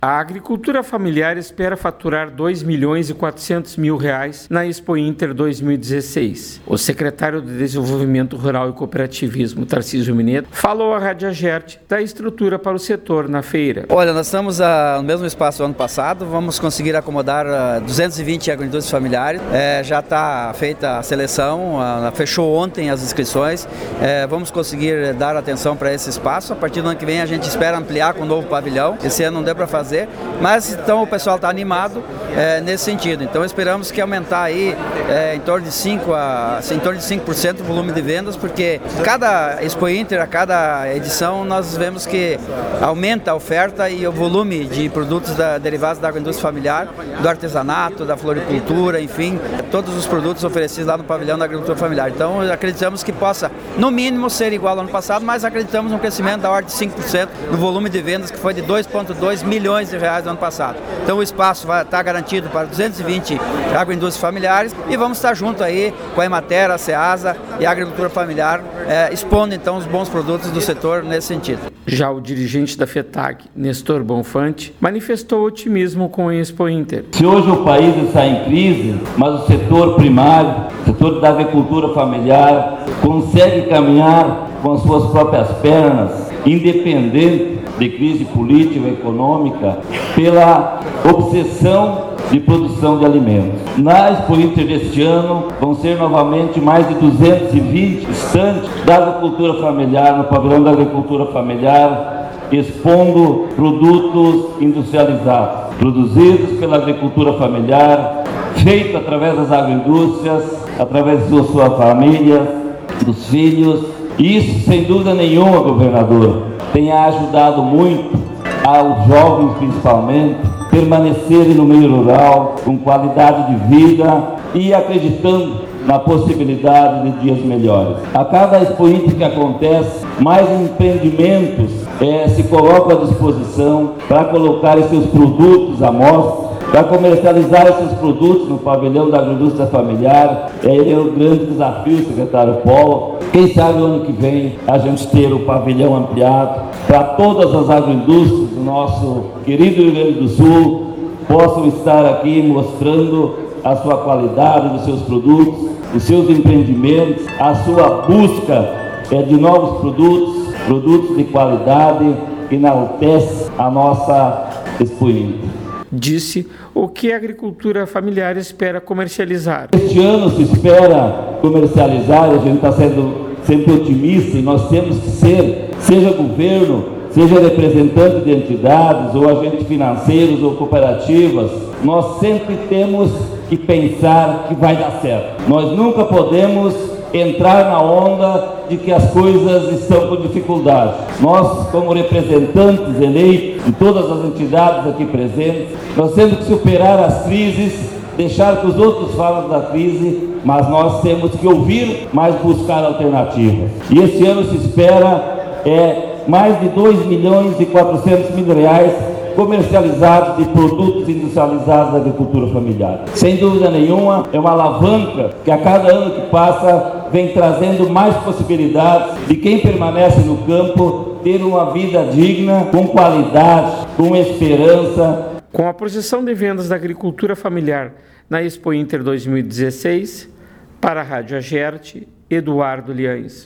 A agricultura familiar espera faturar R$2.400.000 na Expo Inter 2016. O secretário de Desenvolvimento Rural e Cooperativismo, Tarcísio Mineto, falou à Rádio Agerte da estrutura para o setor na feira. Olha, nós estamos no mesmo espaço do ano passado, vamos conseguir acomodar 220 agroindústrias familiares. Já está feita a seleção, fechou ontem as inscrições. Vamos conseguir dar atenção para esse espaço. A partir do ano que vem a gente espera ampliar com um novo pavilhão. Esse ano não deu para fazer, mas então o pessoal está animado nesse sentido. Então esperamos que aumentar aí em torno de 5% o volume de vendas, porque cada Expo Inter, a cada edição, nós vemos que aumenta a oferta e o volume de produtos derivados da agroindústria familiar, do artesanato, da floricultura, enfim, todos os produtos oferecidos lá no pavilhão da agricultura familiar. Então acreditamos que possa, no mínimo, ser igual ao ano passado, mas acreditamos num crescimento da ordem de 5% no volume de vendas, que foi de R$2,2 milhões no ano passado. Então o espaço vai estar garantido para 220 agroindústrias familiares e vamos estar junto aí com a Emater, a Ceasa e a agricultura familiar, expondo então os bons produtos do setor nesse sentido. Já o dirigente da FETAG, Nestor Bonfante, manifestou otimismo com a Expo Inter. Se hoje o país está em crise, mas o setor primário, o setor da agricultura familiar, consegue caminhar com as suas próprias pernas, independente de crise política e econômica, pela obsessão de produção de alimentos. Na Expo Inter deste ano, vão ser novamente mais de 220 estandes da agricultura familiar, no pavilhão da agricultura familiar, expondo produtos industrializados, produzidos pela agricultura familiar, feito através das agroindústrias, através de sua família, dos filhos. E isso, sem dúvida nenhuma, governador, tem ajudado muito aos jovens, principalmente, permanecerem no meio rural com qualidade de vida e acreditando na possibilidade de dias melhores. A cada Expo Inter que acontece, mais empreendimentos se colocam à disposição para colocar seus produtos à mostra, para comercializar esses produtos no pavilhão da agroindústria familiar. É o grande desafio, secretário Paulo. Quem sabe o ano que vem a gente ter o pavilhão ampliado para todas as agroindústrias do nosso querido Rio Grande do Sul possam estar aqui mostrando a sua qualidade dos seus produtos, os seus empreendimentos, a sua busca de novos produtos de qualidade que enaltece a nossa Expo Inter. Disse o que a agricultura familiar espera comercializar. Este ano se espera comercializar, a gente está sendo sempre otimista e nós temos que ser, seja governo, seja representante de entidades ou agentes financeiros ou cooperativas, nós sempre temos que pensar que vai dar certo. Nós nunca podemos entrar na onda de que as coisas estão com dificuldade. Nós, como representantes eleitos de todas as entidades aqui presentes, nós temos que superar as crises, deixar que os outros falem da crise, mas nós temos que ouvir, mas buscar alternativas. E esse ano se espera mais de R$2.400.000 comercializados de produtos industrializados da agricultura familiar. Sem dúvida nenhuma, é uma alavanca que a cada ano que passa vem trazendo mais possibilidades de quem permanece no campo ter uma vida digna, com qualidade, com esperança. Com a projeção de vendas da agricultura familiar na Expo Inter 2016, para a Rádio Agerte, Eduardo Liães.